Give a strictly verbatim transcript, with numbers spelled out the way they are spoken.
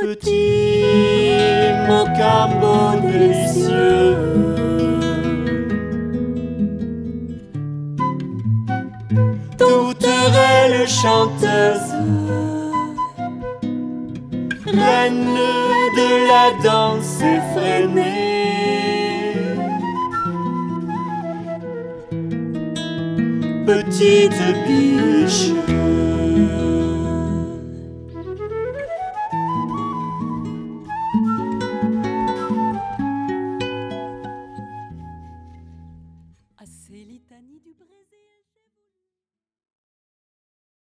Petit mocambo délicieux, tourterelle chanteuse, reine de la danse effrénée, petite biche